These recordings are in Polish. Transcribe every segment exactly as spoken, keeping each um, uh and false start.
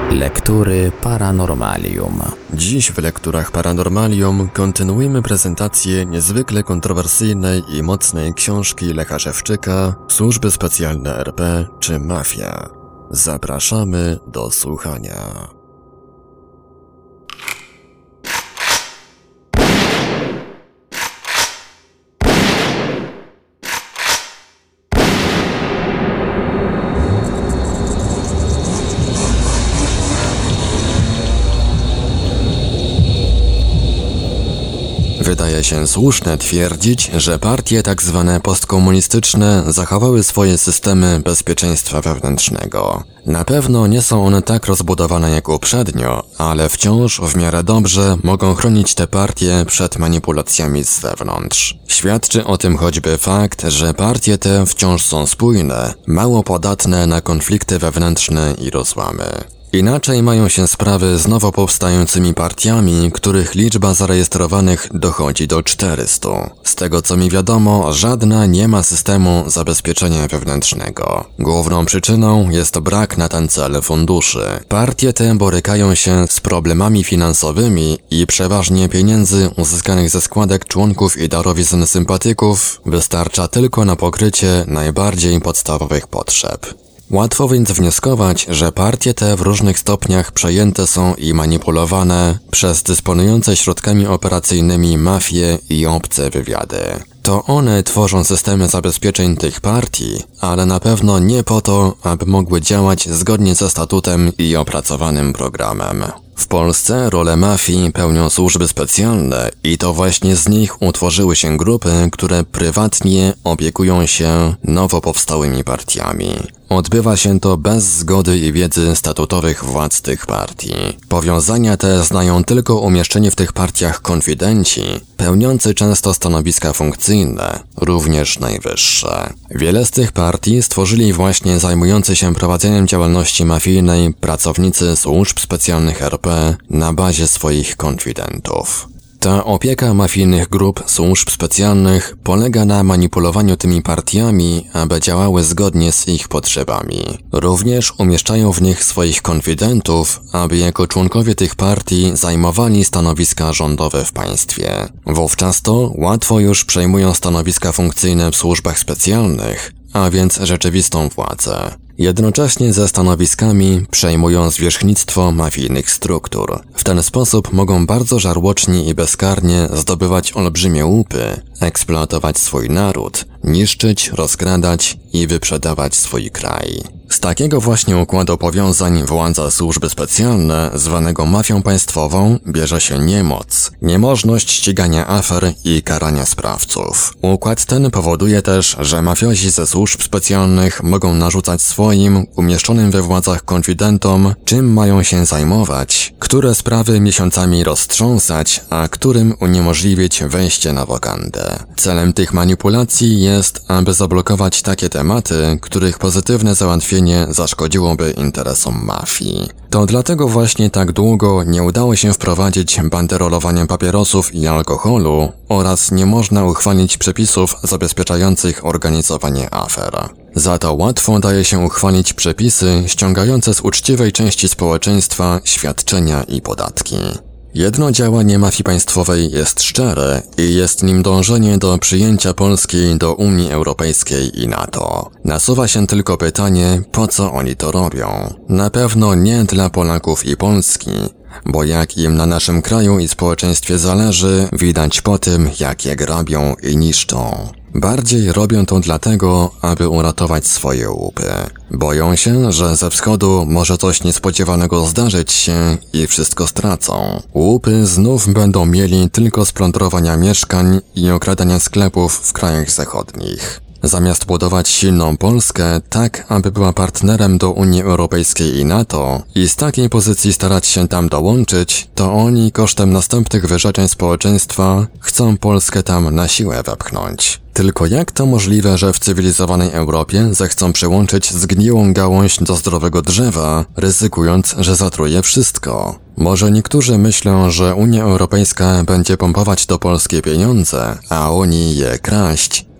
Lektury Paranormalium. Dziś w Lekturach Paranormalium kontynuujemy prezentację niezwykle kontrowersyjnej i mocnej książki Lecha Szewczyka Służby Specjalne R P czy Mafia. Zapraszamy do słuchania. Wydaje się słuszne twierdzić, że partie tak zwane postkomunistyczne zachowały swoje systemy bezpieczeństwa wewnętrznego. Na pewno nie są one tak rozbudowane jak uprzednio, ale wciąż w miarę dobrze mogą chronić te partie przed manipulacjami z zewnątrz. Świadczy o tym choćby fakt, że partie te wciąż są spójne, mało podatne na konflikty wewnętrzne i rozłamy. Inaczej mają się sprawy z nowo powstającymi partiami, których liczba zarejestrowanych dochodzi do czterystu. Z tego co mi wiadomo, żadna nie ma systemu zabezpieczenia wewnętrznego. Główną przyczyną jest brak na ten cel funduszy. Partie te borykają się z problemami finansowymi i przeważnie pieniędzy uzyskanych ze składek członków i darowizn sympatyków wystarcza tylko na pokrycie najbardziej podstawowych potrzeb. Łatwo więc wnioskować, że partie te w różnych stopniach przejęte są i manipulowane przez dysponujące środkami operacyjnymi mafie i obce wywiady. To one tworzą systemy zabezpieczeń tych partii, ale na pewno nie po to, aby mogły działać zgodnie ze statutem i opracowanym programem. W Polsce rolę mafii pełnią służby specjalne i to właśnie z nich utworzyły się grupy, które prywatnie opiekują się nowo powstałymi partiami. Odbywa się to bez zgody i wiedzy statutowych władz tych partii. Powiązania te znają tylko umieszczeni w tych partiach konfidenci, pełniący często stanowiska funkcyjne, również najwyższe. Wiele z tych partii stworzyli właśnie zajmujący się prowadzeniem działalności mafijnej pracownicy służb specjalnych R P na bazie swoich konfidentów. Ta opieka mafijnych grup służb specjalnych polega na manipulowaniu tymi partiami, aby działały zgodnie z ich potrzebami. Również umieszczają w nich swoich konfidentów, aby jako członkowie tych partii zajmowali stanowiska rządowe w państwie. Wówczas to łatwo już przejmują stanowiska funkcyjne w służbach specjalnych, a więc rzeczywistą władzę. Jednocześnie ze stanowiskami przejmują zwierzchnictwo mafijnych struktur. W ten sposób mogą bardzo żarłocznie i bezkarnie zdobywać olbrzymie łupy, eksploatować swój naród, niszczyć, rozkradać i wyprzedawać swój kraj. Z takiego właśnie układu powiązań władza służby specjalne, zwanego mafią państwową, bierze się niemoc, niemożność ścigania afer i karania sprawców. Układ ten powoduje też, że mafiozi ze służb specjalnych mogą narzucać swoim, umieszczonym we władzach konfidentom, czym mają się zajmować, które sprawy miesiącami roztrząsać, a którym uniemożliwić wejście na wokandę. Celem tych manipulacji jest, aby zablokować takie tematy, których pozytywne załatwienie zaszkodziłoby interesom mafii. To dlatego właśnie tak długo nie udało się wprowadzić banderolowania papierosów i alkoholu oraz nie można uchwalić przepisów zabezpieczających organizowanie afer. Za to łatwo daje się uchwalić przepisy ściągające z uczciwej części społeczeństwa świadczenia i podatki. Jedno działanie mafii państwowej jest szczere i jest nim dążenie do przyjęcia Polski do Unii Europejskiej i NATO. Nasuwa się tylko pytanie, po co oni to robią? Na pewno nie dla Polaków i Polski, bo jak im na naszym kraju i społeczeństwie zależy, widać po tym, jak je grabią i niszczą. Bardziej robią to dlatego, aby uratować swoje łupy. Boją się, że ze wschodu może coś niespodziewanego zdarzyć się i wszystko stracą. Łupy znów będą mieli tylko z plądrowania mieszkań i okradania sklepów w krajach zachodnich. Zamiast budować silną Polskę tak, aby była partnerem do Unii Europejskiej i NATO i z takiej pozycji starać się tam dołączyć, to oni kosztem następnych wyrzeczeń społeczeństwa chcą Polskę tam na siłę wepchnąć. Tylko jak to możliwe, że w cywilizowanej Europie zechcą przyłączyć zgniłą gałąź do zdrowego drzewa, ryzykując, że zatruje wszystko? Może niektórzy myślą, że Unia Europejska będzie pompować do Polski pieniądze, a oni je kraść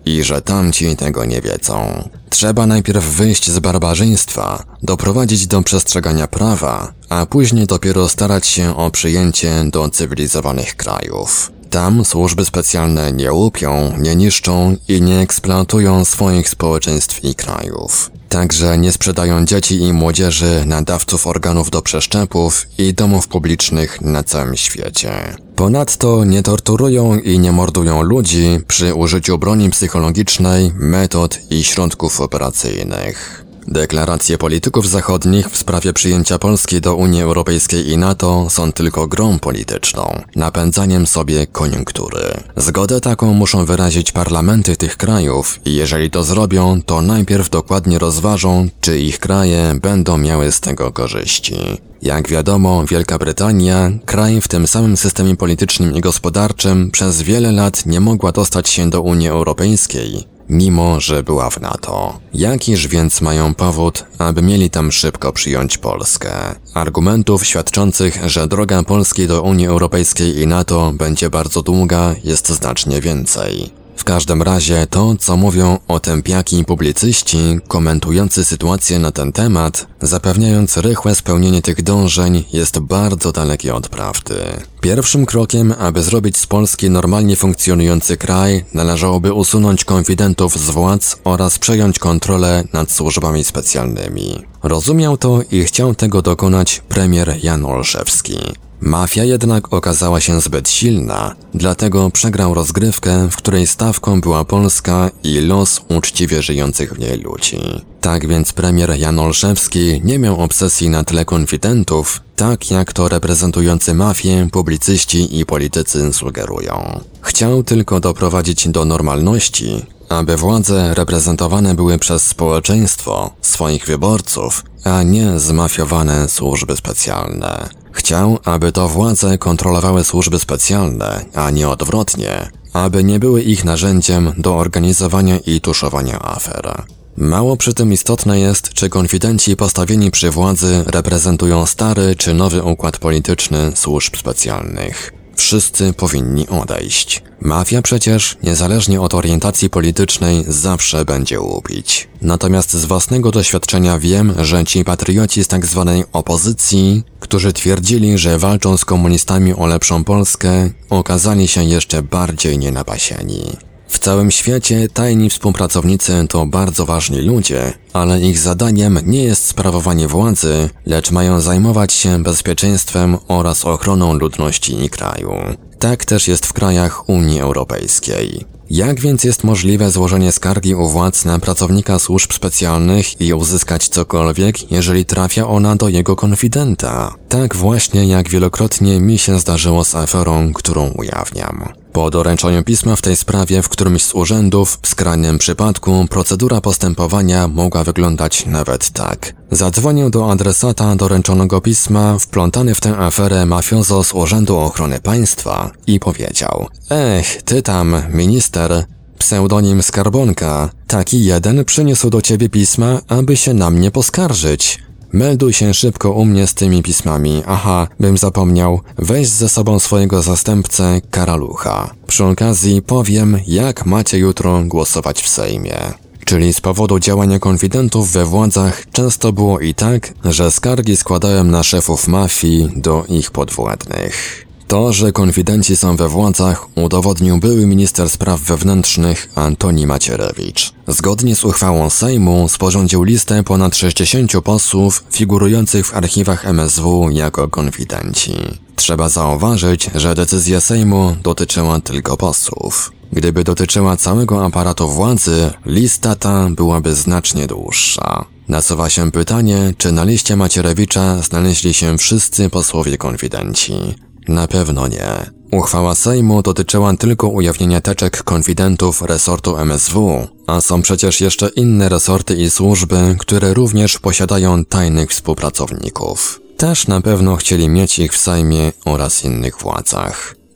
i że tamci tego nie wiedzą. Trzeba najpierw wyjść z barbarzyństwa, doprowadzić do przestrzegania prawa, a później dopiero starać się o przyjęcie do cywilizowanych krajów. Tam służby specjalne nie łupią, nie niszczą i nie eksploatują swoich społeczeństw i krajów. Także nie sprzedają dzieci i młodzieży na dawców organów do przeszczepów i domów publicznych na całym świecie. Ponadto nie torturują i nie mordują ludzi przy użyciu broni psychologicznej, metod i środków operacyjnych. Deklaracje polityków zachodnich w sprawie przyjęcia Polski do Unii Europejskiej i NATO są tylko grą polityczną, napędzaniem sobie koniunktury. Zgodę taką muszą wyrazić parlamenty tych krajów i jeżeli to zrobią, to najpierw dokładnie rozważą, czy ich kraje będą miały z tego korzyści. Jak wiadomo, Wielka Brytania, kraj w tym samym systemie politycznym i gospodarczym, przez wiele lat nie mogła dostać się do Unii Europejskiej, mimo że była w NATO. Jakiż więc mają powód, aby mieli tam szybko przyjąć Polskę? Argumentów świadczących, że droga Polski do Unii Europejskiej i NATO będzie bardzo długa, jest znacznie więcej. W każdym razie to, co mówią otępiaki publicyści, komentujący sytuację na ten temat, zapewniając rychłe spełnienie tych dążeń, jest bardzo dalekie od prawdy. Pierwszym krokiem, aby zrobić z Polski normalnie funkcjonujący kraj, należałoby usunąć konfidentów z władz oraz przejąć kontrolę nad służbami specjalnymi. Rozumiał to i chciał tego dokonać premier Jan Olszewski. Mafia jednak okazała się zbyt silna, dlatego przegrał rozgrywkę, w której stawką była Polska i los uczciwie żyjących w niej ludzi. Tak więc premier Jan Olszewski nie miał obsesji na tle konfidentów, tak jak to reprezentujący mafię, publicyści i politycy sugerują. Chciał tylko doprowadzić do normalności, aby władze reprezentowane były przez społeczeństwo, swoich wyborców, a nie zmafiowane służby specjalne. Chciał, aby to władze kontrolowały służby specjalne, a nie odwrotnie, aby nie były ich narzędziem do organizowania i tuszowania afer. Mało przy tym istotne jest, czy konfidenci postawieni przy władzy reprezentują stary czy nowy układ polityczny służb specjalnych. Wszyscy powinni odejść. Mafia przecież, niezależnie od orientacji politycznej, zawsze będzie łupić. Natomiast z własnego doświadczenia wiem, że ci patrioci z tak zwanej opozycji, którzy twierdzili, że walczą z komunistami o lepszą Polskę, okazali się jeszcze bardziej nienapasieni. W całym świecie tajni współpracownicy to bardzo ważni ludzie, ale ich zadaniem nie jest sprawowanie władzy, lecz mają zajmować się bezpieczeństwem oraz ochroną ludności i kraju. Tak też jest w krajach Unii Europejskiej. Jak więc jest możliwe złożenie skargi u władz na pracownika służb specjalnych i uzyskać cokolwiek, jeżeli trafia ona do jego konfidenta? Tak właśnie jak wielokrotnie mi się zdarzyło z aferą, którą ujawniam. Po doręczeniu pisma w tej sprawie w którymś z urzędów, w skrajnym przypadku procedura postępowania mogła wyglądać nawet tak. Zadzwonił do adresata doręczonego pisma wplątany w tę aferę mafiozo z Urzędu Ochrony Państwa i powiedział: Ech, ty tam, minister, pseudonim Skarbonka, taki jeden przyniósł do ciebie pisma, aby się na mnie poskarżyć. Melduj się szybko u mnie z tymi pismami. Aha, bym zapomniał, weź ze sobą swojego zastępcę Karalucha. Przy okazji powiem, jak macie jutro głosować w Sejmie. Czyli z powodu działania konfidentów we władzach często było i tak, że skargi składałem na szefów mafii do ich podwładnych. To, że konfidenci są we władzach, udowodnił były minister spraw wewnętrznych Antoni Macierewicz. Zgodnie z uchwałą Sejmu sporządził listę ponad sześćdziesięciu posłów figurujących w archiwach M S W jako konfidenci. Trzeba zauważyć, że decyzja Sejmu dotyczyła tylko posłów. Gdyby dotyczyła całego aparatu władzy, lista ta byłaby znacznie dłuższa. Nasuwa się pytanie, czy na liście Macierewicza znaleźli się wszyscy posłowie konfidenci. Na pewno nie. Uchwała Sejmu dotyczyła tylko ujawnienia teczek konfidentów resortu M S W, a są przecież jeszcze inne resorty i służby, które również posiadają tajnych współpracowników. Też na pewno chcieli mieć ich w Sejmie oraz innych władzach.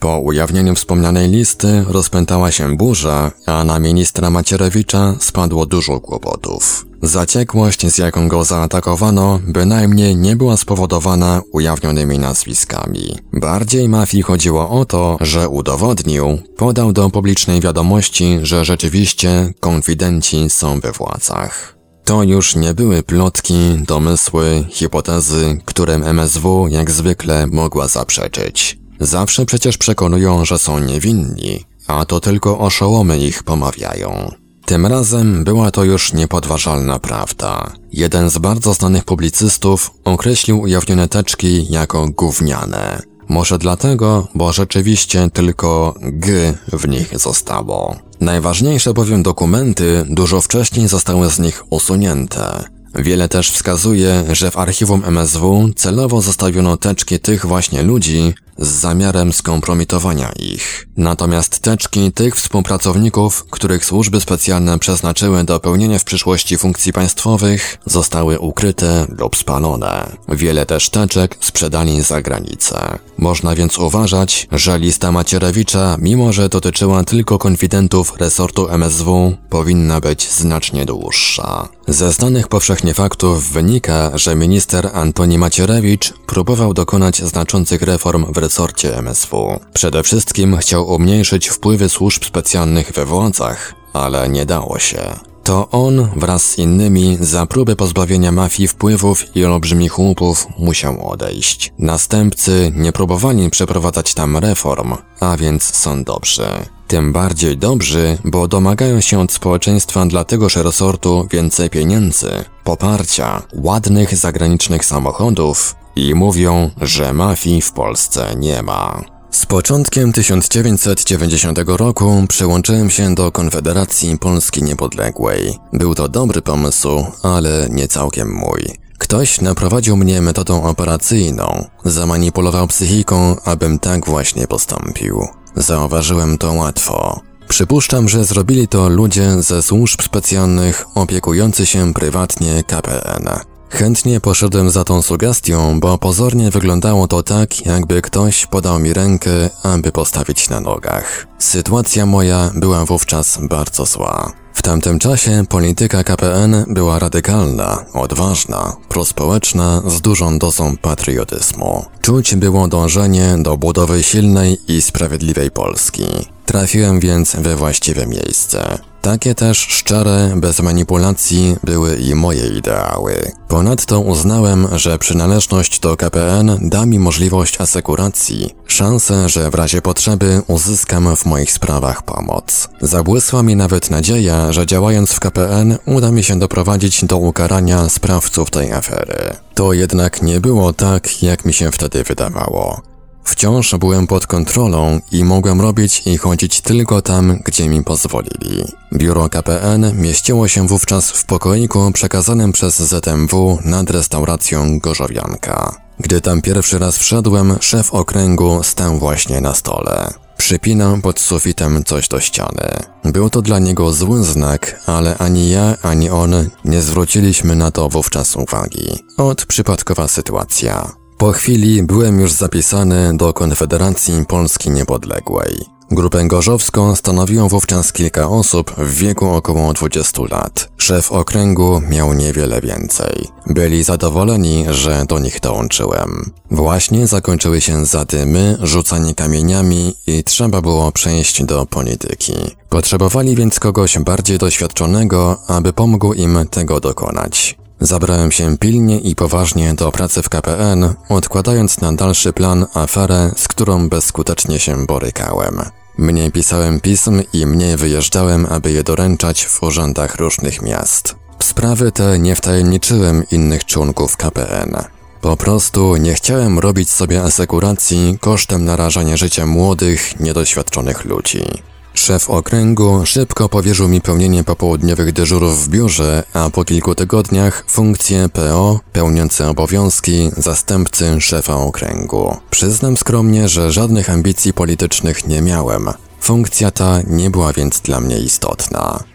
Po ujawnieniu wspomnianej listy rozpętała się burza, a na ministra Macierewicza spadło dużo kłopotów. Zaciekłość, z jaką go zaatakowano, bynajmniej nie była spowodowana ujawnionymi nazwiskami. Bardziej mafii chodziło o to, że udowodnił, podał do publicznej wiadomości, że rzeczywiście konfidenci są we władzach. To już nie były plotki, domysły, hipotezy, którym M S W jak zwykle mogła zaprzeczyć. Zawsze przecież przekonują, że są niewinni, a to tylko oszołomy ich pomawiają. Tym razem była to już niepodważalna prawda. Jeden z bardzo znanych publicystów określił ujawnione teczki jako gówniane. Może dlatego, bo rzeczywiście tylko G w nich zostało. Najważniejsze bowiem dokumenty dużo wcześniej zostały z nich usunięte. Wiele też wskazuje, że w archiwum M S W celowo zostawiono teczki tych właśnie ludzi z zamiarem skompromitowania ich. Natomiast teczki tych współpracowników, których służby specjalne przeznaczyły do pełnienia w przyszłości funkcji państwowych, zostały ukryte lub spalone. Wiele też teczek sprzedali za granicę. Można więc uważać, że lista Macierewicza, mimo że dotyczyła tylko konfidentów resortu M S W, powinna być znacznie dłuższa. Ze znanych powszechnie faktów wynika, że minister Antoni Macierewicz próbował dokonać znaczących reform w resorcie M S W. Przede wszystkim chciał umniejszyć wpływy służb specjalnych we władzach, ale nie dało się. To on wraz z innymi za próbę pozbawienia mafii wpływów i olbrzymich łupów musiał odejść. Następcy nie próbowali przeprowadzać tam reform, a więc są dobrzy. Tym bardziej dobrzy, bo domagają się od społeczeństwa dla tegoż resortu więcej pieniędzy, poparcia, ładnych zagranicznych samochodów i mówią, że mafii w Polsce nie ma. Z początkiem tysiąc dziewięćset dziewięćdziesiątego roku przyłączyłem się do Konfederacji Polski Niepodległej. Był to dobry pomysł, ale nie całkiem mój. Ktoś naprowadził mnie metodą operacyjną, zamanipulował psychiką, abym tak właśnie postąpił. Zauważyłem to łatwo. Przypuszczam, że zrobili to ludzie ze służb specjalnych opiekujący się prywatnie K P N. Chętnie poszedłem za tą sugestią, bo pozornie wyglądało to tak, jakby ktoś podał mi rękę, aby postawić na nogach. Sytuacja moja była wówczas bardzo zła. W tamtym czasie polityka K P N była radykalna, odważna, prospołeczna, z dużą dozą patriotyzmu. Czuć było dążenie do budowy silnej i sprawiedliwej Polski. Trafiłem więc we właściwe miejsce. Takie też szczere, bez manipulacji były i moje ideały. Ponadto uznałem, że przynależność do K P N da mi możliwość asekuracji, szansę, że w razie potrzeby uzyskam w moich sprawach pomoc. Zabłysła mi nawet nadzieja, że działając w K P N uda mi się doprowadzić do ukarania sprawców tej afery. To jednak nie było tak, jak mi się wtedy wydawało. Wciąż byłem pod kontrolą i mogłem robić i chodzić tylko tam, gdzie mi pozwolili. Biuro K P N mieściło się wówczas w pokoiku przekazanym przez Z M W nad restauracją Gorzowianka. Gdy tam pierwszy raz wszedłem, szef okręgu stał właśnie na stole. Przypinał pod sufitem coś do ściany. Był to dla niego zły znak, ale ani ja, ani on nie zwróciliśmy na to wówczas uwagi. Ot przypadkowa sytuacja. Po chwili byłem już zapisany do Konfederacji Polski Niepodległej. Grupę gorzowską stanowiło wówczas kilka osób w wieku około dwudziestu lat. Szef okręgu miał niewiele więcej. Byli zadowoleni, że do nich dołączyłem. Właśnie zakończyły się zadymy, rzucanie kamieniami i trzeba było przejść do polityki. Potrzebowali więc kogoś bardziej doświadczonego, aby pomógł im tego dokonać. Zabrałem się pilnie i poważnie do pracy w K P N, odkładając na dalszy plan aferę, z którą bezskutecznie się borykałem. Mniej pisałem pism i mniej wyjeżdżałem, aby je doręczać w urzędach różnych miast. W sprawy te nie wtajemniczyłem innych członków K P N. Po prostu nie chciałem robić sobie asekuracji kosztem narażania życia młodych, niedoświadczonych ludzi. Szef okręgu szybko powierzył mi pełnienie popołudniowych dyżurów w biurze, a po kilku tygodniach funkcję P O pełniące obowiązki zastępcy szefa okręgu. Przyznam skromnie, że żadnych ambicji politycznych nie miałem. Funkcja ta nie była więc dla mnie istotna.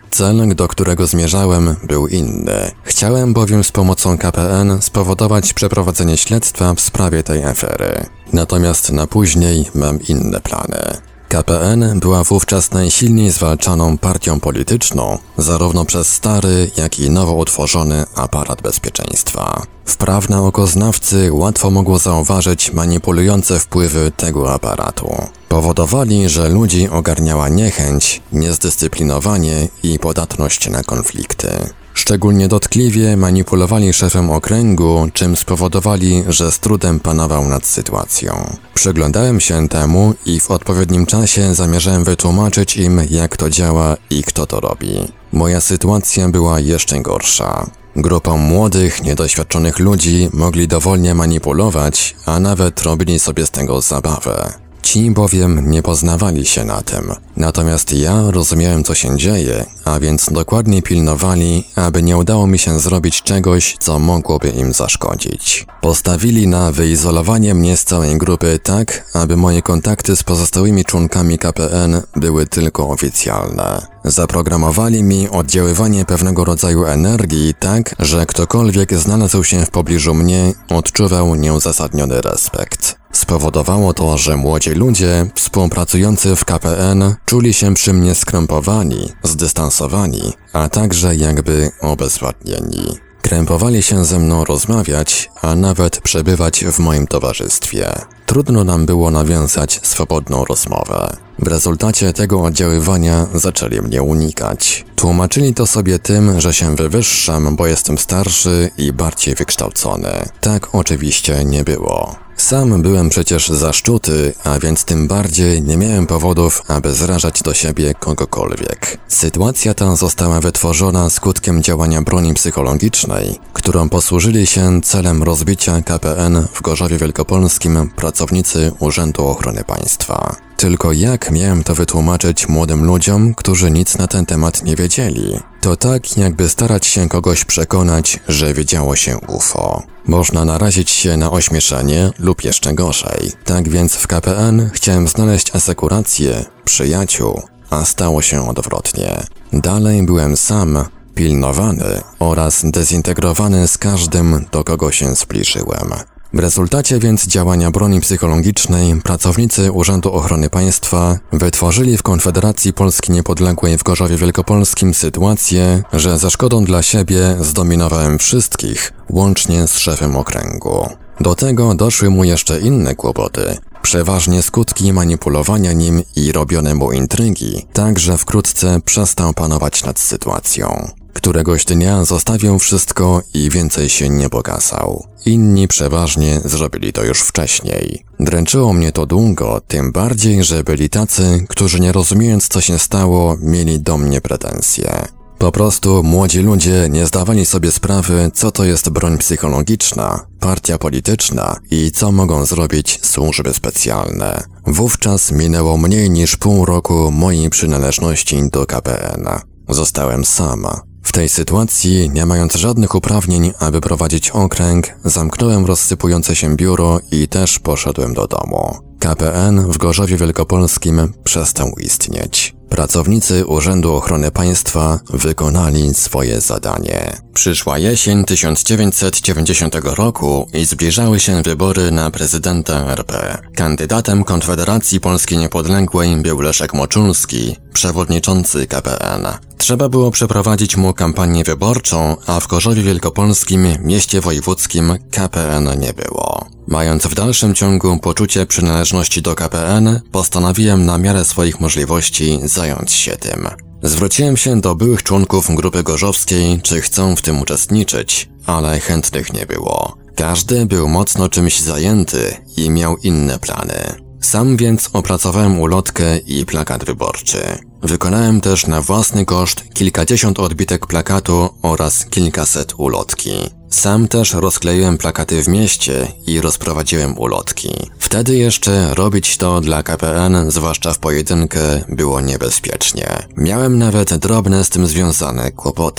Cel, do którego zmierzałem, był inny. Chciałem bowiem z pomocą K P N spowodować przeprowadzenie śledztwa w sprawie tej afery. Natomiast na później mam inne plany. K P N była wówczas najsilniej zwalczaną partią polityczną, zarówno przez stary, jak i nowo utworzony aparat bezpieczeństwa. Wprawne oko znawcy łatwo mogło zauważyć manipulujące wpływy tego aparatu. Powodowali, że ludzi ogarniała niechęć, niezdyscyplinowanie i podatność na konflikty. Szczególnie dotkliwie manipulowali szefem okręgu, czym spowodowali, że z trudem panował nad sytuacją. Przyglądałem się temu i w odpowiednim czasie zamierzałem wytłumaczyć im, jak to działa i kto to robi. Moja sytuacja była jeszcze gorsza. Grupą młodych, niedoświadczonych ludzi mogli dowolnie manipulować, a nawet robili sobie z tego zabawę. Ci bowiem nie poznawali się na tym. Natomiast ja rozumiałem, co się dzieje, a więc dokładnie pilnowali, aby nie udało mi się zrobić czegoś, co mogłoby im zaszkodzić. Postawili na wyizolowanie mnie z całej grupy tak, aby moje kontakty z pozostałymi członkami K P N były tylko oficjalne. Zaprogramowali mi oddziaływanie pewnego rodzaju energii tak, że ktokolwiek znalazł się w pobliżu mnie, odczuwał nieuzasadniony respekt. Spowodowało to, że młodzi ludzie współpracujący w K P N czuli się przy mnie skrępowani, zdystansowani, a także jakby obezwładnieni. Krępowali się ze mną rozmawiać, a nawet przebywać w moim towarzystwie. Trudno nam było nawiązać swobodną rozmowę. W rezultacie tego oddziaływania zaczęli mnie unikać. Tłumaczyli to sobie tym, że się wywyższam, bo jestem starszy i bardziej wykształcony. Tak oczywiście nie było. Sam byłem przecież zaszczuty, a więc tym bardziej nie miałem powodów, aby zrażać do siebie kogokolwiek. Sytuacja ta została wytworzona skutkiem działania broni psychologicznej, którą posłużyli się celem rozbicia K P N w Gorzowie Wielkopolskim pracownicy Urzędu Ochrony Państwa. Tylko jak miałem to wytłumaczyć młodym ludziom, którzy nic na ten temat nie wiedzieli? To tak, jakby starać się kogoś przekonać, że widziało się U F O. Można narazić się na ośmieszenie lub jeszcze gorzej. Tak więc w K P N chciałem znaleźć asekurację, przyjaciół, a stało się odwrotnie. Dalej byłem sam, pilnowany oraz dezintegrowany z każdym, do kogo się zbliżyłem. W rezultacie więc działania broni psychologicznej pracownicy Urzędu Ochrony Państwa wytworzyli w Konfederacji Polski Niepodległej w Gorzowie Wielkopolskim sytuację, że ze szkodą dla siebie zdominowałem wszystkich, łącznie z szefem okręgu. Do tego doszły mu jeszcze inne kłopoty, przeważnie skutki manipulowania nim i robione mu intrygi, tak że wkrótce przestał panować nad sytuacją. Któregoś dnia zostawił wszystko i więcej się nie pokazał. Inni przeważnie zrobili to już wcześniej. Dręczyło mnie to długo, tym bardziej, że byli tacy, którzy nie rozumiejąc co się stało, mieli do mnie pretensje. Po prostu młodzi ludzie nie zdawali sobie sprawy, co to jest broń psychologiczna, partia polityczna i co mogą zrobić służby specjalne. Wówczas minęło mniej niż pół roku mojej przynależności do K P N. Zostałem sam. W tej sytuacji, nie mając żadnych uprawnień, aby prowadzić okręg, zamknąłem rozsypujące się biuro i też poszedłem do domu. K P N w Gorzowie Wielkopolskim przestał istnieć. Pracownicy Urzędu Ochrony Państwa wykonali swoje zadanie. Przyszła jesień tysiąc dziewięćset dziewięćdziesiątego roku i zbliżały się wybory na prezydenta R P. Kandydatem Konfederacji Polski Niepodległej był Leszek Moczulski, przewodniczący K P N. Trzeba było przeprowadzić mu kampanię wyborczą, a w Gorzowie Wielkopolskim, mieście wojewódzkim, K P N nie było. Mając w dalszym ciągu poczucie przynależności do K P N, postanowiłem na miarę swoich możliwości zająć się tym. Zwróciłem się do byłych członków grupy gorzowskiej, czy chcą w tym uczestniczyć, ale chętnych nie było. Każdy był mocno czymś zajęty i miał inne plany. Sam więc opracowałem ulotkę i plakat wyborczy. Wykonałem też na własny koszt kilkadziesiąt odbitek plakatu oraz kilkaset ulotki. Sam też rozkleiłem plakaty w mieście i rozprowadziłem ulotki. Wtedy jeszcze robić to dla K P N, zwłaszcza w pojedynkę, było niebezpiecznie. Miałem nawet drobne z tym związane kłopoty.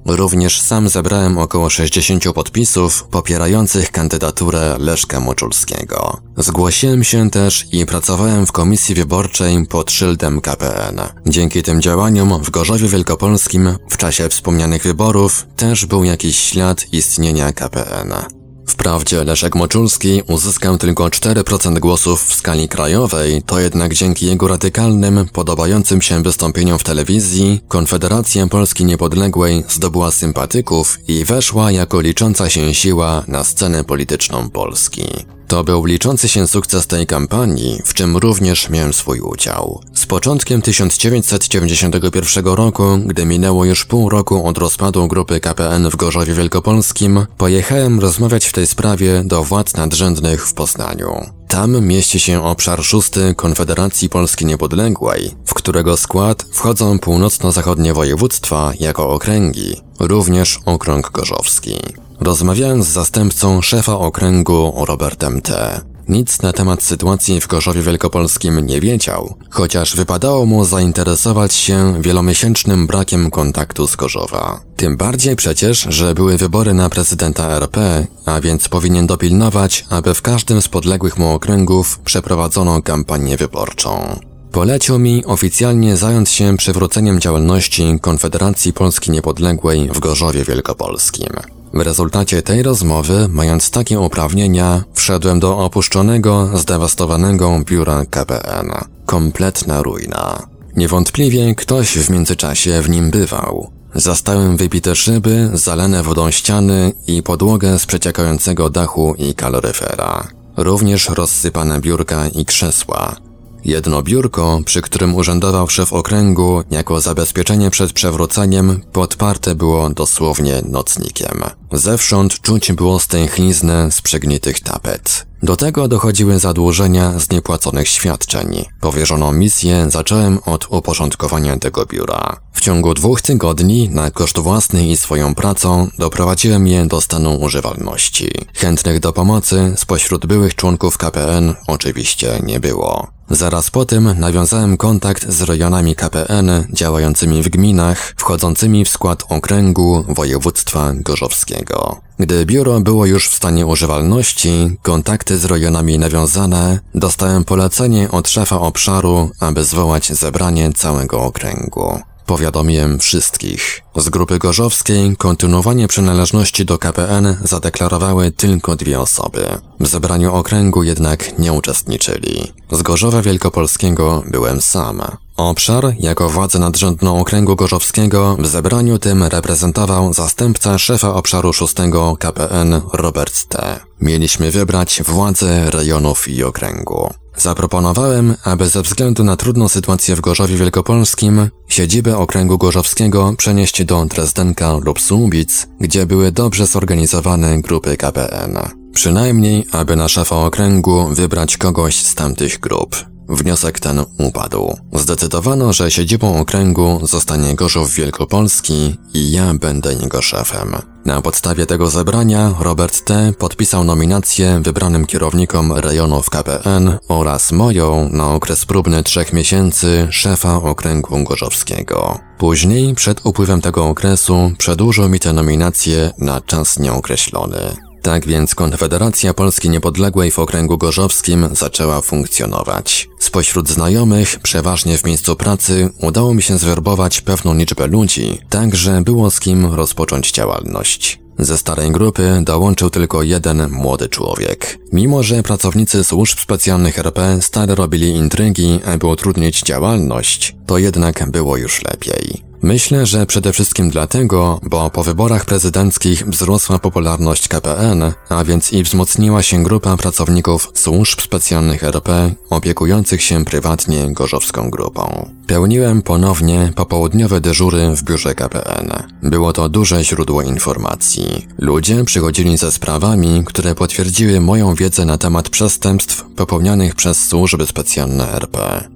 Również sam zebrałem około sześćdziesięciu podpisów popierających kandydaturę Leszka Moczulskiego. Zgłosiłem się też i pracowałem w komisji wyborczej pod szyldem K P N. Dzięki tym działaniom w Gorzowie Wielkopolskim w czasie wspomnianych wyborów też był jakiś ślad istnienia K P N. Wprawdzie Leszek Moczulski uzyskał tylko cztery procent głosów w skali krajowej, to jednak dzięki jego radykalnym, podobającym się wystąpieniom w telewizji, Konfederacja Polski Niepodległej zdobyła sympatyków i weszła jako licząca się siła na scenę polityczną Polski. To był liczący się sukces tej kampanii, w czym również miałem swój udział. Z początkiem tysiąc dziewięćset dziewięćdziesiątego pierwszego roku, gdy minęło już pół roku od rozpadu grupy K P N w Gorzowie Wielkopolskim, pojechałem rozmawiać w tej sprawie do władz nadrzędnych w Poznaniu. Tam mieści się obszar szósty Konfederacji Polski Niepodległej, w którego skład wchodzą północno-zachodnie województwa jako okręgi, również okrąg gorzowski. Rozmawiałem z zastępcą szefa okręgu Robertem T. Nic na temat sytuacji w Gorzowie Wielkopolskim nie wiedział, chociaż wypadało mu zainteresować się wielomiesięcznym brakiem kontaktu z Gorzowa. Tym bardziej przecież, że były wybory na prezydenta R P, a więc powinien dopilnować, aby w każdym z podległych mu okręgów przeprowadzono kampanię wyborczą. Polecił mi oficjalnie zająć się przywróceniem działalności Konfederacji Polski Niepodległej w Gorzowie Wielkopolskim. W rezultacie tej rozmowy, mając takie uprawnienia, wszedłem do opuszczonego, zdewastowanego biura K P N. Kompletna ruina. Niewątpliwie ktoś w międzyczasie w nim bywał. Zastałem wybite szyby, zalane wodą ściany i podłogę z przeciekającego dachu i kaloryfera. Również rozsypane biurka i krzesła. Jedno biurko, przy którym urzędował szef okręgu, jako zabezpieczenie przed przewróceniem, podparte było dosłownie nocnikiem. Zewsząd czuć było stęchliznę z przegnitych tapet. Do tego dochodziły zadłużenia z niepłaconych świadczeń. Powierzoną misję zacząłem od uporządkowania tego biura. W ciągu dwóch tygodni, na koszt własny i swoją pracą, doprowadziłem je do stanu używalności. Chętnych do pomocy spośród byłych członków K P N oczywiście nie było. Zaraz po tym nawiązałem kontakt z rejonami K P N działającymi w gminach, wchodzącymi w skład okręgu województwa gorzowskiego. Gdy biuro było już w stanie używalności, kontakty z rejonami nawiązane, dostałem polecenie od szefa obszaru, aby zwołać zebranie całego okręgu. Powiadomiłem wszystkich. Z grupy gorzowskiej kontynuowanie przynależności do K P N zadeklarowały tylko dwie osoby. W zebraniu okręgu jednak nie uczestniczyli. Z Gorzowa Wielkopolskiego byłem sam. Obszar, jako władzę nadrzędną okręgu gorzowskiego, w zebraniu tym reprezentował zastępca szefa obszaru szóstego K P N Robert T. Mieliśmy wybrać władze rejonów i okręgu. Zaproponowałem, aby ze względu na trudną sytuację w Gorzowie Wielkopolskim siedzibę okręgu gorzowskiego przenieść do Drezdenka lub Słubic, gdzie były dobrze zorganizowane grupy K P N. Przynajmniej, aby na szefa okręgu wybrać kogoś z tamtych grup. Wniosek ten upadł. Zdecydowano, że siedzibą okręgu zostanie Gorzów Wielkopolski i ja będę jego szefem. Na podstawie tego zebrania Robert T. podpisał nominację wybranym kierownikom rejonów K P N oraz moją na okres próbny trzech miesięcy szefa okręgu gorzowskiego. Później, przed upływem tego okresu, przedłużył mi tę nominację na czas nieokreślony. Tak więc Konfederacja Polski Niepodległej w okręgu gorzowskim zaczęła funkcjonować. Spośród znajomych, przeważnie w miejscu pracy, udało mi się zwerbować pewną liczbę ludzi, tak że było z kim rozpocząć działalność. Ze starej grupy dołączył tylko jeden młody człowiek. Mimo że pracownicy służb specjalnych R P stale robili intrygi, aby utrudnić działalność, to jednak było już lepiej. Myślę, że przede wszystkim dlatego, bo po wyborach prezydenckich wzrosła popularność K P N, a więc i wzmocniła się grupa pracowników służb specjalnych R P opiekujących się prywatnie gorzowską grupą. Pełniłem ponownie popołudniowe dyżury w biurze K P N. Było to duże źródło informacji. Ludzie przychodzili ze sprawami, które potwierdziły moją wiedzę na temat przestępstw popełnianych przez służby specjalne R P.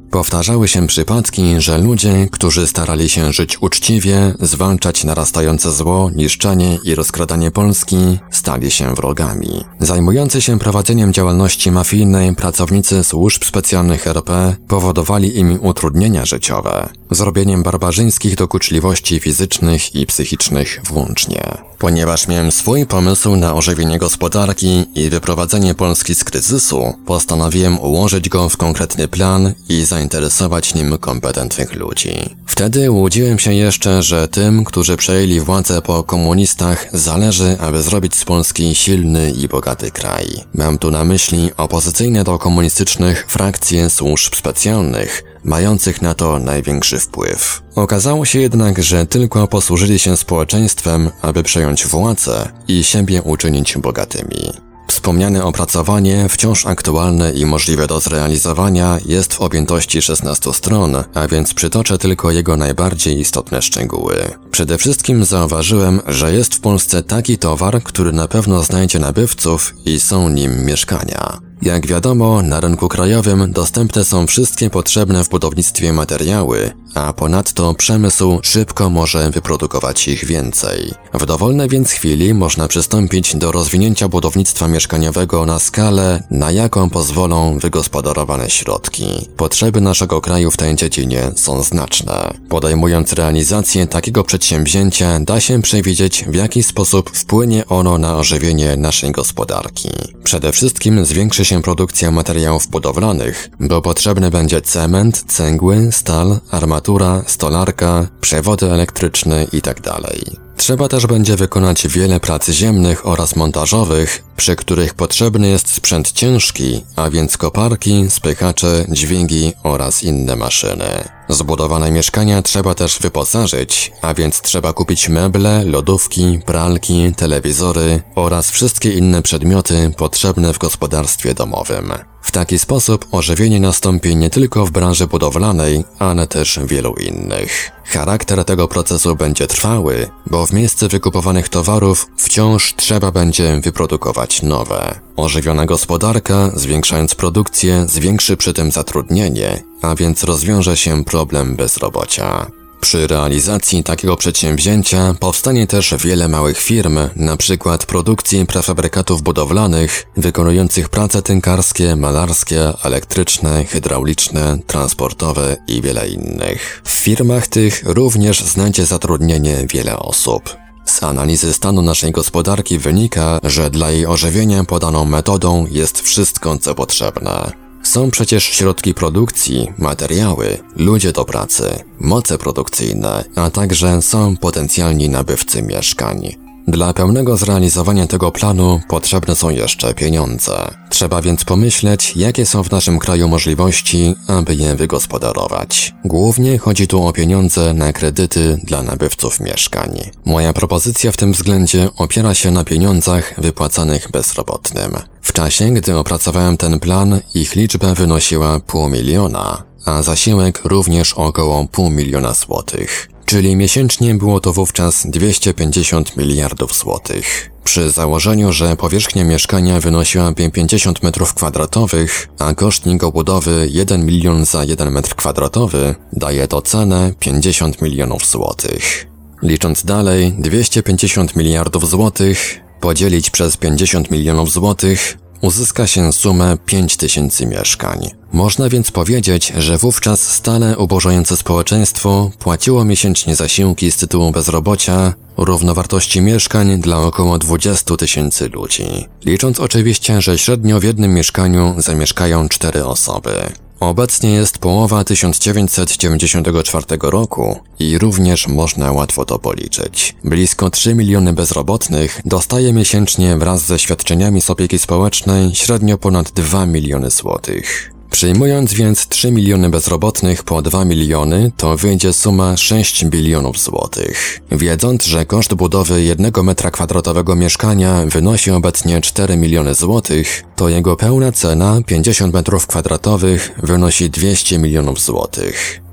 Powtarzały się przypadki, że ludzie, którzy starali się żyć uczciwie, zwalczać narastające zło, niszczenie i rozkradanie Polski, stali się wrogami. Zajmujący się prowadzeniem działalności mafijnej pracownicy służb specjalnych R P powodowali im utrudnienia życiowe, zrobieniem barbarzyńskich dokuczliwości fizycznych i psychicznych włącznie. Ponieważ miałem swój pomysł na ożywienie gospodarki i wyprowadzenie Polski z kryzysu, postanowiłem ułożyć go w konkretny plan i zainteresować nim kompetentnych ludzi. Wtedy łudziłem się jeszcze, że tym, którzy przejęli władzę po komunistach, zależy, aby zrobić z Polski silny i bogaty kraj. Mam tu na myśli opozycyjne do komunistycznych frakcje służb specjalnych, mających na to największy wpływ. Okazało się jednak, że tylko posłużyli się społeczeństwem, aby przejąć władzę i siebie uczynić bogatymi. Wspomniane opracowanie, wciąż aktualne i możliwe do zrealizowania, jest w objętości szesnastu stron, a więc przytoczę tylko jego najbardziej istotne szczegóły. Przede wszystkim zauważyłem, że jest w Polsce taki towar, który na pewno znajdzie nabywców i są nim mieszkania. Jak wiadomo, na rynku krajowym dostępne są wszystkie potrzebne w budownictwie materiały, a ponadto przemysł szybko może wyprodukować ich więcej. W dowolnej więc chwili można przystąpić do rozwinięcia budownictwa mieszkaniowego na skalę, na jaką pozwolą wygospodarowane środki. Potrzeby naszego kraju w tej dziedzinie są znaczne. Podejmując realizację takiego przedsięwzięcia, da się przewidzieć, w jaki sposób wpłynie ono na ożywienie naszej gospodarki. Przede wszystkim zwiększy się produkcja materiałów budowlanych, bo potrzebny będzie cement, cegły, stal, armatura, stolarka, przewody elektryczne itd. Trzeba też będzie wykonać wiele prac ziemnych oraz montażowych, przy których potrzebny jest sprzęt ciężki, a więc koparki, spychacze, dźwigi oraz inne maszyny. Zbudowane mieszkania trzeba też wyposażyć, a więc trzeba kupić meble, lodówki, pralki, telewizory oraz wszystkie inne przedmioty potrzebne w gospodarstwie domowym. W taki sposób ożywienie nastąpi nie tylko w branży budowlanej, ale też wielu innych. Charakter tego procesu będzie trwały, bo w miejsce wykupowanych towarów wciąż trzeba będzie wyprodukować nowe. Ożywiona gospodarka, zwiększając produkcję, zwiększy przy tym zatrudnienie, a więc rozwiąże się problem bezrobocia. Przy realizacji takiego przedsięwzięcia powstanie też wiele małych firm, np. produkcji prefabrykatów budowlanych, wykonujących prace tynkarskie, malarskie, elektryczne, hydrauliczne, transportowe i wiele innych. W firmach tych również znajdzie zatrudnienie wiele osób. Z analizy stanu naszej gospodarki wynika, że dla jej ożywienia podaną metodą jest wszystko, co potrzebne. Są przecież środki produkcji, materiały, ludzie do pracy, moce produkcyjne, a także są potencjalni nabywcy mieszkań. Dla pełnego zrealizowania tego planu potrzebne są jeszcze pieniądze. Trzeba więc pomyśleć, jakie są w naszym kraju możliwości, aby je wygospodarować. Głównie chodzi tu o pieniądze na kredyty dla nabywców mieszkań. Moja propozycja w tym względzie opiera się na pieniądzach wypłacanych bezrobotnym. W czasie, gdy opracowałem ten plan, ich liczba wynosiła pół miliona, a zasiłek również około pół miliona złotych. Czyli miesięcznie było to wówczas dwieście pięćdziesiąt miliardów złotych. Przy założeniu, że powierzchnia mieszkania wynosiłaby pięćdziesiąt metrów kwadratowych, a koszt jego budowy jeden milion za jeden metr kwadratowy, daje to cenę pięćdziesiąt milionów złotych. Licząc dalej, dwieście pięćdziesiąt miliardów złotych podzielić przez pięćdziesiąt milionów złotych uzyska się sumę pięć tysięcy mieszkań. Można więc powiedzieć, że wówczas stale ubożejące społeczeństwo płaciło miesięcznie zasiłki z tytułu bezrobocia równowartości mieszkań dla około dwudziestu tysięcy ludzi. Licząc oczywiście, że średnio w jednym mieszkaniu zamieszkają cztery osoby. Obecnie jest połowa tysiąc dziewięćset dziewięćdziesiątego czwartego roku i również można łatwo to policzyć. Blisko trzy miliony bezrobotnych dostaje miesięcznie wraz ze świadczeniami z opieki społecznej średnio ponad dwa miliony złotych. Przyjmując więc trzy miliony bezrobotnych po dwa miliony, to wyjdzie suma sześć bilionów złotych. Wiedząc, że koszt budowy jednego metra kwadratowego mieszkania wynosi obecnie cztery miliony złotych, to jego pełna cena pięćdziesiąt metrów kwadratowych wynosi dwieście milionów złotych.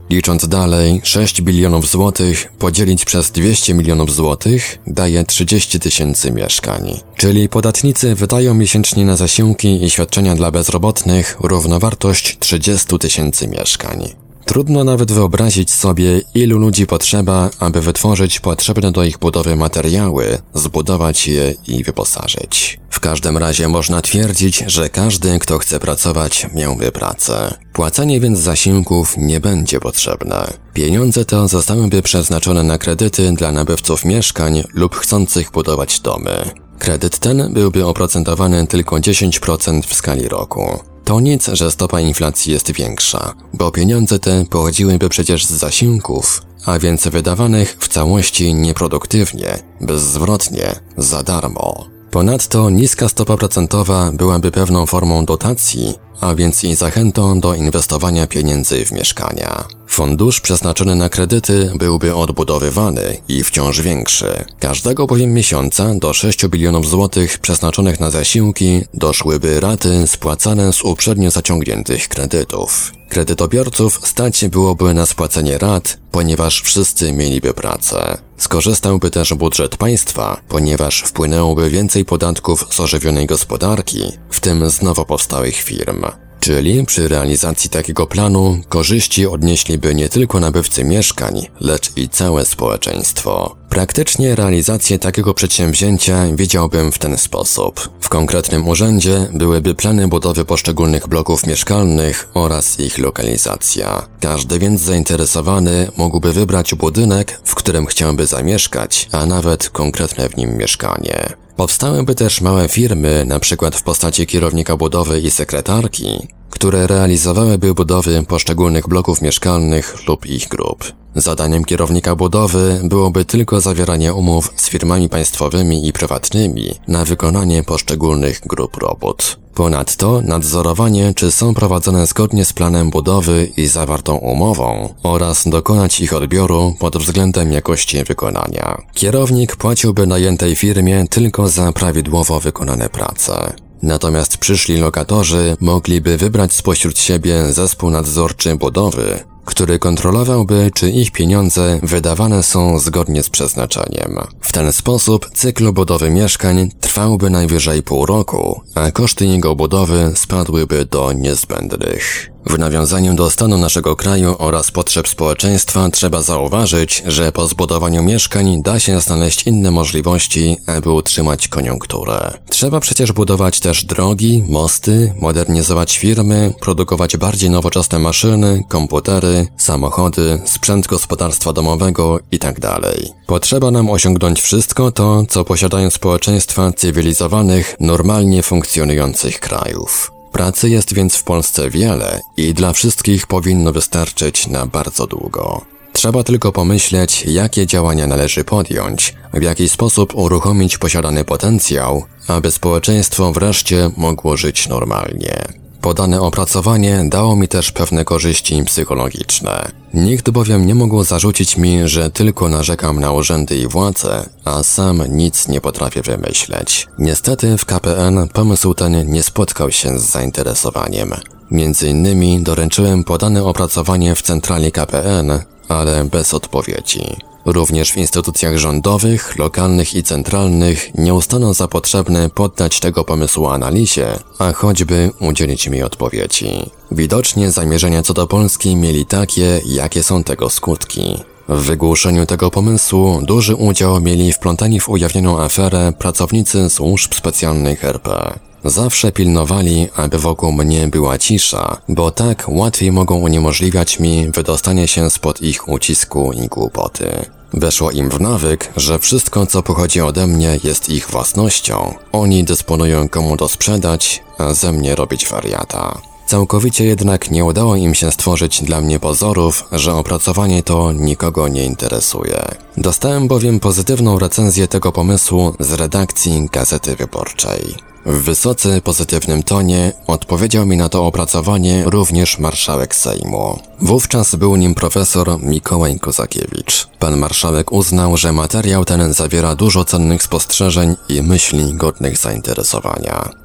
Licząc dalej, sześć bilionów złotych podzielić przez dwieście milionów złotych daje trzydzieści tysięcy mieszkań. Czyli podatnicy wydają miesięcznie na zasiłki i świadczenia dla bezrobotnych równowartość trzydzieści tysięcy mieszkań. Trudno nawet wyobrazić sobie, ilu ludzi potrzeba, aby wytworzyć potrzebne do ich budowy materiały, zbudować je i wyposażyć. W każdym razie można twierdzić, że każdy, kto chce pracować, miałby pracę. Płacenie więc zasiłków nie będzie potrzebne. Pieniądze te zostałyby przeznaczone na kredyty dla nabywców mieszkań lub chcących budować domy. Kredyt ten byłby oprocentowany tylko dziesięć procent w skali roku. To nic, że stopa inflacji jest większa, bo pieniądze te pochodziłyby przecież z zasiłków, a więc wydawanych w całości nieproduktywnie, bezzwrotnie, za darmo. Ponadto niska stopa procentowa byłaby pewną formą dotacji, a więc i zachętą do inwestowania pieniędzy w mieszkania. Fundusz przeznaczony na kredyty byłby odbudowywany i wciąż większy. Każdego bowiem miesiąca do sześciu bilionów złotych przeznaczonych na zasiłki doszłyby raty spłacane z uprzednio zaciągniętych kredytów. Kredytobiorców stać byłoby na spłacenie rat, ponieważ wszyscy mieliby pracę. Skorzystałby też budżet państwa, ponieważ wpłynęłoby więcej podatków z ożywionej gospodarki, w tym z nowo powstałych firm. Czyli przy realizacji takiego planu korzyści odnieśliby nie tylko nabywcy mieszkań, lecz i całe społeczeństwo. Praktycznie realizację takiego przedsięwzięcia widziałbym w ten sposób. W konkretnym urzędzie byłyby plany budowy poszczególnych bloków mieszkalnych oraz ich lokalizacja. Każdy więc zainteresowany mógłby wybrać budynek, w którym chciałby zamieszkać, a nawet konkretne w nim mieszkanie. Powstałyby też małe firmy, na przykład w postaci kierownika budowy i sekretarki, które realizowałyby budowy poszczególnych bloków mieszkalnych lub ich grup. Zadaniem kierownika budowy byłoby tylko zawieranie umów z firmami państwowymi i prywatnymi na wykonanie poszczególnych grup robót. Ponadto nadzorowanie, czy są prowadzone zgodnie z planem budowy i zawartą umową oraz dokonać ich odbioru pod względem jakości wykonania. Kierownik płaciłby najętej firmie tylko za prawidłowo wykonane prace. Natomiast przyszli lokatorzy mogliby wybrać spośród siebie zespół nadzorczy budowy, który kontrolowałby, czy ich pieniądze wydawane są zgodnie z przeznaczeniem. W ten sposób cykl budowy mieszkań trwałby najwyżej pół roku, a koszty jego budowy spadłyby do niezbędnych. W nawiązaniu do stanu naszego kraju oraz potrzeb społeczeństwa trzeba zauważyć, że po zbudowaniu mieszkań da się znaleźć inne możliwości, aby utrzymać koniunkturę. Trzeba przecież budować też drogi, mosty, modernizować firmy, produkować bardziej nowoczesne maszyny, komputery, samochody, sprzęt gospodarstwa domowego itd. Potrzeba nam osiągnąć wszystko to, co posiadają społeczeństwa cywilizowanych, normalnie funkcjonujących krajów. Pracy jest więc w Polsce wiele i dla wszystkich powinno wystarczyć na bardzo długo. Trzeba tylko pomyśleć, jakie działania należy podjąć, w jaki sposób uruchomić posiadany potencjał, aby społeczeństwo wreszcie mogło żyć normalnie. Podane opracowanie dało mi też pewne korzyści psychologiczne. Nikt bowiem nie mógł zarzucić mi, że tylko narzekam na urzędy i władze, a sam nic nie potrafię wymyśleć. Niestety w K P N pomysł ten nie spotkał się z zainteresowaniem. Między innymi doręczyłem podane opracowanie w centrali K P N, ale bez odpowiedzi. Również w instytucjach rządowych, lokalnych i centralnych nie ustano za potrzebne poddać tego pomysłu analizie, a choćby udzielić mi odpowiedzi. Widocznie zamierzenia co do Polski mieli takie, jakie są tego skutki. W wygłuszeniu tego pomysłu duży udział mieli wplątani w ujawnioną aferę pracownicy służb specjalnych R P. Zawsze pilnowali, aby wokół mnie była cisza, bo tak łatwiej mogą uniemożliwiać mi wydostanie się spod ich ucisku i głupoty. Weszło im w nawyk, że wszystko, co pochodzi ode mnie, jest ich własnością. Oni dysponują komu to sprzedać, a ze mnie robić wariata. Całkowicie jednak nie udało im się stworzyć dla mnie pozorów, że opracowanie to nikogo nie interesuje. Dostałem bowiem pozytywną recenzję tego pomysłu z redakcji Gazety Wyborczej. W wysoce pozytywnym tonie odpowiedział mi na to opracowanie również marszałek Sejmu. Wówczas był nim profesor Mikołaj Kozakiewicz. Pan marszałek uznał, że materiał ten zawiera dużo cennych spostrzeżeń i myśli godnych zainteresowania.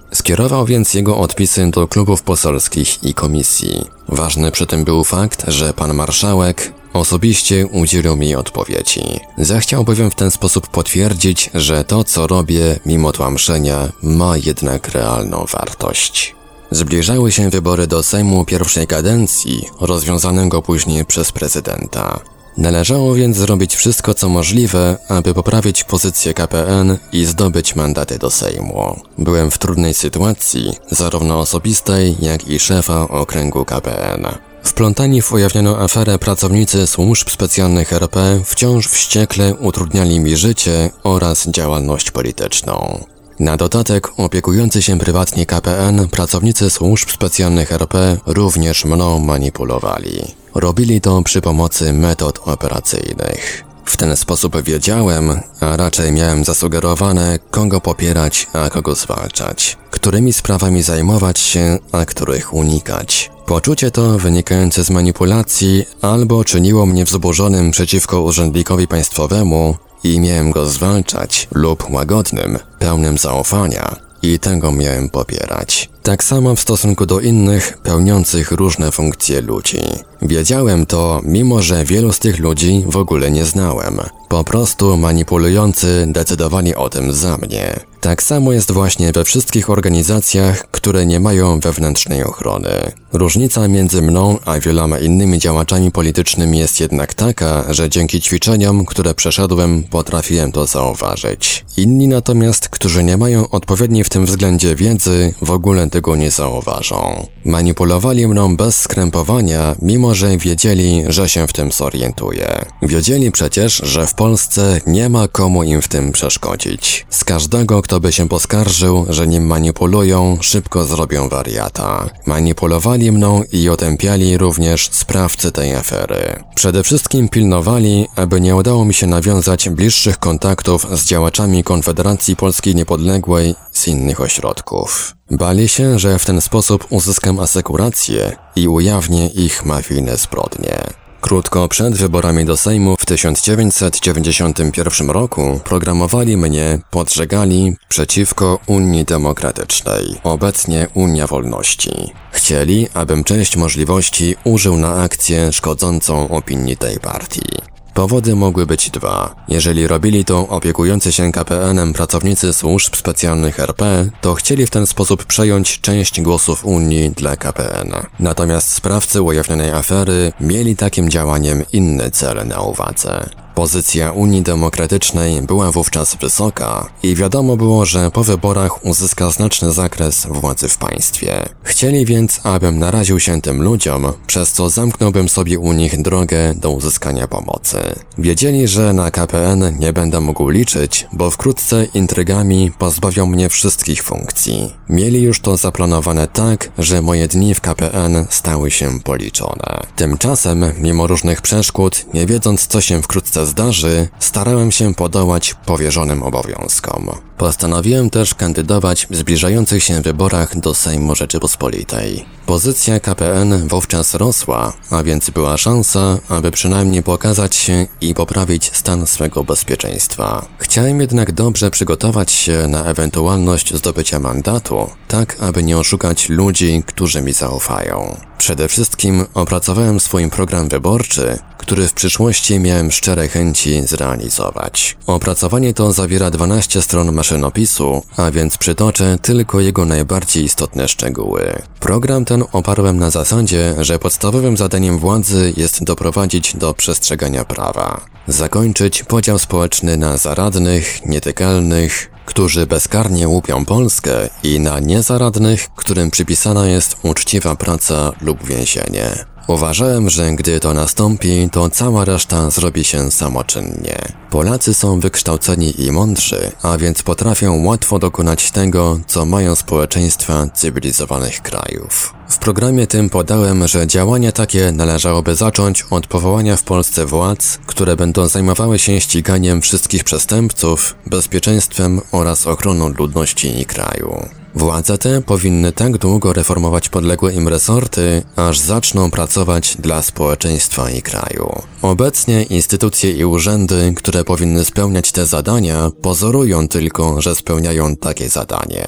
Skierował więc jego odpisy do klubów poselskich i komisji. Ważny przy tym był fakt, że pan marszałek osobiście udzielił mi odpowiedzi. Zechciał bowiem w ten sposób potwierdzić, że to, co robię, mimo tłamszenia, ma jednak realną wartość. Zbliżały się wybory do Sejmu pierwszej kadencji, rozwiązanego później przez prezydenta. Należało więc zrobić wszystko, co możliwe, aby poprawić pozycję K P N i zdobyć mandaty do Sejmu. Byłem w trudnej sytuacji, zarówno osobistej, jak i szefa okręgu K P N. Wplątani w ujawnioną aferę pracownicy służb specjalnych R P wciąż wściekle utrudniali mi życie oraz działalność polityczną. Na dodatek opiekujący się prywatnie K P N pracownicy służb specjalnych R P również mną manipulowali. Robili to przy pomocy metod operacyjnych. W ten sposób wiedziałem, a raczej miałem zasugerowane, kogo popierać, a kogo zwalczać, którymi sprawami zajmować się, a których unikać. Poczucie to wynikające z manipulacji albo czyniło mnie wzburzonym przeciwko urzędnikowi państwowemu i miałem go zwalczać, lub łagodnym, pełnym zaufania i tego miałem popierać. Tak samo w stosunku do innych, pełniących różne funkcje ludzi. Wiedziałem to, mimo że wielu z tych ludzi w ogóle nie znałem. Po prostu manipulujący decydowali o tym za mnie. Tak samo jest właśnie we wszystkich organizacjach, które nie mają wewnętrznej ochrony. Różnica między mną a wieloma innymi działaczami politycznymi jest jednak taka, że dzięki ćwiczeniom, które przeszedłem, potrafiłem to zauważyć. Inni natomiast, którzy nie mają odpowiedniej w tym względzie wiedzy, w ogóle tego nie zauważą. Manipulowali mną bez skrępowania, mimo że wiedzieli, że się w tym zorientuję. Wiedzieli przecież, że w Polsce nie ma komu im w tym przeszkodzić. Z każdego, kto by się poskarżył, że nim manipulują, szybko zrobią wariata. Manipulowali mną i otępiali również sprawcy tej afery. Przede wszystkim pilnowali, aby nie udało mi się nawiązać bliższych kontaktów z działaczami Konfederacji Polskiej Niepodległej z innych ośrodków. Bali się, że w ten sposób uzyskam asekurację i ujawnię ich mafijne zbrodnie. Krótko przed wyborami do Sejmu w tysiąc dziewięćset dziewięćdziesiątym pierwszym roku programowali mnie, podżegali przeciwko Unii Demokratycznej, obecnie Unia Wolności. Chcieli, abym część możliwości użył na akcję szkodzącą opinii tej partii. Powody mogły być dwa. Jeżeli robili to opiekujący się K P N-em pracownicy służb specjalnych R P, to chcieli w ten sposób przejąć część głosów Unii dla K P N. Natomiast sprawcy ujawnionej afery mieli takim działaniem inny cel na uwadze. Pozycja Unii Demokratycznej była wówczas wysoka i wiadomo było, że po wyborach uzyska znaczny zakres władzy w państwie. Chcieli więc, abym naraził się tym ludziom, przez co zamknąłbym sobie u nich drogę do uzyskania pomocy. Wiedzieli, że na K P N nie będę mógł liczyć, bo wkrótce intrygami pozbawią mnie wszystkich funkcji. Mieli już to zaplanowane tak, że moje dni w K P N stały się policzone. Tymczasem, mimo różnych przeszkód, nie wiedząc co się wkrótce zdarzy, starałem się podołać powierzonym obowiązkom. Postanowiłem też kandydować w zbliżających się wyborach do Sejmu Rzeczypospolitej. Pozycja K P N wówczas rosła, a więc była szansa, aby przynajmniej pokazać się i poprawić stan swego bezpieczeństwa. Chciałem jednak dobrze przygotować się na ewentualność zdobycia mandatu, tak aby nie oszukać ludzi, którzy mi zaufają. Przede wszystkim opracowałem swój program wyborczy, który w przyszłości miałem szczere chęci zrealizować. Opracowanie to zawiera dwanaście stron maszynopisu, a więc przytoczę tylko jego najbardziej istotne szczegóły. Program ten oparłem na zasadzie, że podstawowym zadaniem władzy jest doprowadzić do przestrzegania prawa. Zakończyć podział społeczny na zaradnych, nietykalnych, którzy bezkarnie łupią Polskę, i na niezaradnych, którym przypisana jest uczciwa praca lub więzienie. Uważałem, że gdy to nastąpi, to cała reszta zrobi się samoczynnie. Polacy są wykształceni i mądrzy, a więc potrafią łatwo dokonać tego, co mają społeczeństwa cywilizowanych krajów. W programie tym podałem, że działania takie należałoby zacząć od powołania w Polsce władz, które będą zajmowały się ściganiem wszystkich przestępców, bezpieczeństwem oraz ochroną ludności i kraju. Władze te powinny tak długo reformować podległe im resorty, aż zaczną pracować dla społeczeństwa i kraju. Obecnie instytucje i urzędy, które powinny spełniać te zadania, pozorują tylko, że spełniają takie zadanie.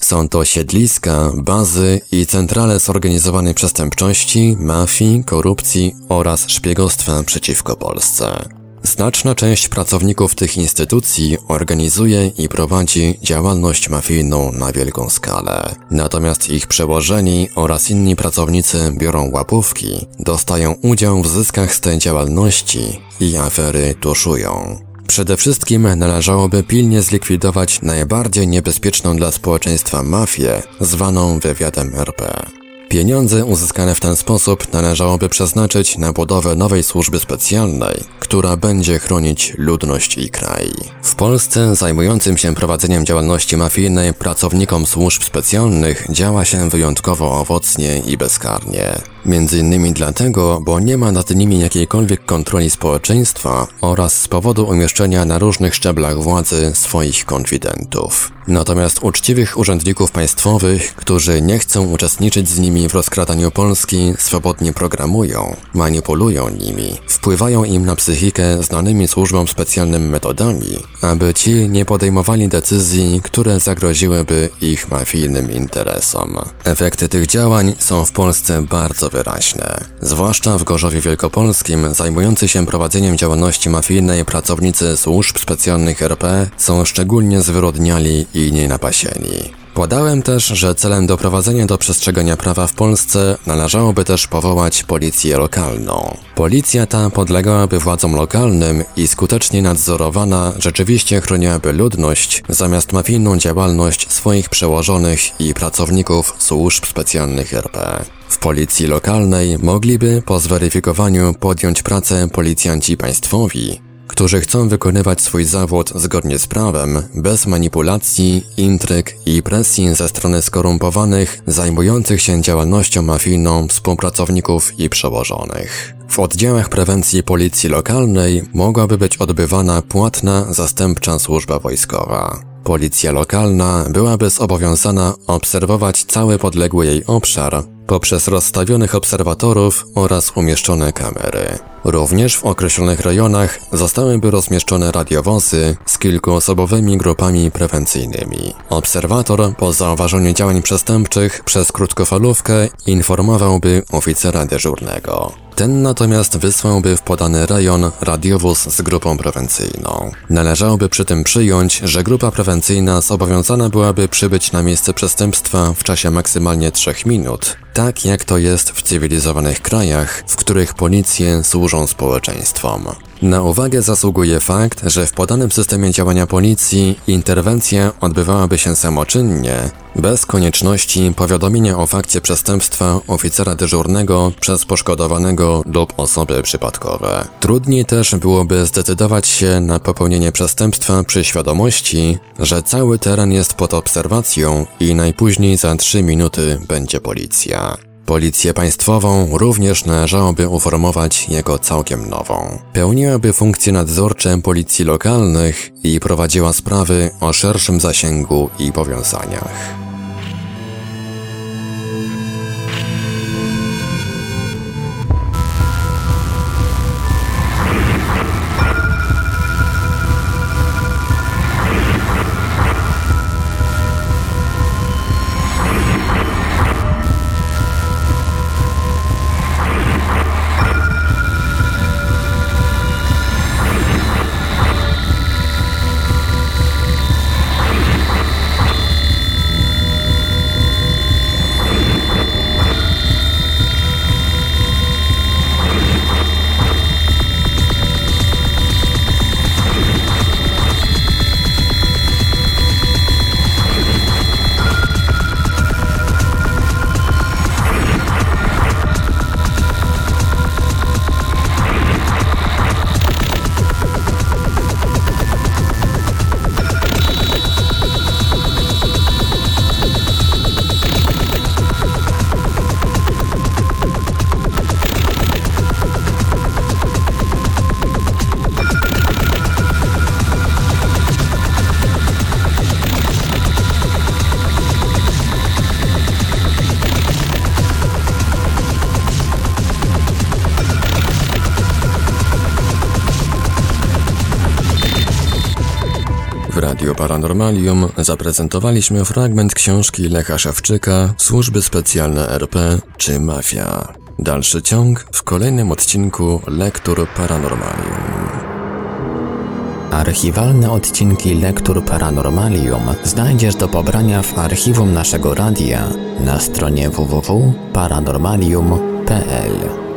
Są to siedliska, bazy i centrale zorganizowanej przestępczości, mafii, korupcji oraz szpiegostwa przeciwko Polsce. Znaczna część pracowników tych instytucji organizuje i prowadzi działalność mafijną na wielką skalę. Natomiast ich przełożeni oraz inni pracownicy biorą łapówki, dostają udział w zyskach z tej działalności i afery tuszują. Przede wszystkim należałoby pilnie zlikwidować najbardziej niebezpieczną dla społeczeństwa mafię, zwaną wywiadem R P. Pieniądze uzyskane w ten sposób należałoby przeznaczyć na budowę nowej służby specjalnej, która będzie chronić ludność i kraj. W Polsce zajmującym się prowadzeniem działalności mafijnej pracownikom służb specjalnych działa się wyjątkowo owocnie i bezkarnie. Między innymi dlatego, bo nie ma nad nimi jakiejkolwiek kontroli społeczeństwa oraz z powodu umieszczenia na różnych szczeblach władzy swoich konfidentów. Natomiast uczciwych urzędników państwowych, którzy nie chcą uczestniczyć z nimi w rozkradaniu Polski, swobodnie programują, manipulują nimi, wpływają im na psychikę znanymi służbom specjalnym metodami, aby ci nie podejmowali decyzji, które zagroziłyby ich mafijnym interesom. Efekty tych działań są w Polsce bardzo wyraźne. Zwłaszcza w Gorzowie Wielkopolskim zajmujący się prowadzeniem działalności mafijnej pracownicy służb specjalnych R P są szczególnie zwyrodniali i nienapasieni. Podałem też, że celem doprowadzenia do przestrzegania prawa w Polsce należałoby też powołać policję lokalną. Policja ta podlegałaby władzom lokalnym i skutecznie nadzorowana rzeczywiście chroniłaby ludność zamiast mafijną działalność swoich przełożonych i pracowników służb specjalnych R P. W policji lokalnej mogliby po zweryfikowaniu podjąć pracę policjanci państwowi, którzy chcą wykonywać swój zawód zgodnie z prawem, bez manipulacji, intryg i presji ze strony skorumpowanych, zajmujących się działalnością mafijną współpracowników i przełożonych. W oddziałach prewencji policji lokalnej mogłaby być odbywana płatna, zastępcza służba wojskowa. Policja lokalna byłaby zobowiązana obserwować cały podległy jej obszar poprzez rozstawionych obserwatorów oraz umieszczone kamery. Również w określonych rejonach zostałyby rozmieszczone radiowozy z kilkuosobowymi grupami prewencyjnymi. Obserwator po zauważeniu działań przestępczych przez krótkofalówkę informowałby oficera dyżurnego. Ten natomiast wysłałby w podany rejon radiowóz z grupą prewencyjną. Należałoby przy tym przyjąć, że grupa prewencyjna zobowiązana byłaby przybyć na miejsce przestępstwa w czasie maksymalnie trzech minut, tak jak to jest w cywilizowanych krajach, w których policje służą społeczeństwom. Na uwagę zasługuje fakt, że w podanym systemie działania policji interwencja odbywałaby się samoczynnie, bez konieczności powiadomienia o fakcie przestępstwa oficera dyżurnego przez poszkodowanego lub osoby przypadkowe. Trudniej też byłoby zdecydować się na popełnienie przestępstwa przy świadomości, że cały teren jest pod obserwacją i najpóźniej za trzy minuty będzie policja. Policję państwową również należałoby uformować jako całkiem nową. Pełniłaby funkcje nadzorcze policji lokalnych i prowadziła sprawy o szerszym zasięgu i powiązaniach. Radiu Paranormalium zaprezentowaliśmy fragment książki Lecha Szewczyka Służby Specjalne R P czy Mafia. Dalszy ciąg w kolejnym odcinku Lektur Paranormalium. Archiwalne odcinki Lektur Paranormalium znajdziesz do pobrania w archiwum naszego radia na stronie w w w kropka paranormalium kropka p l.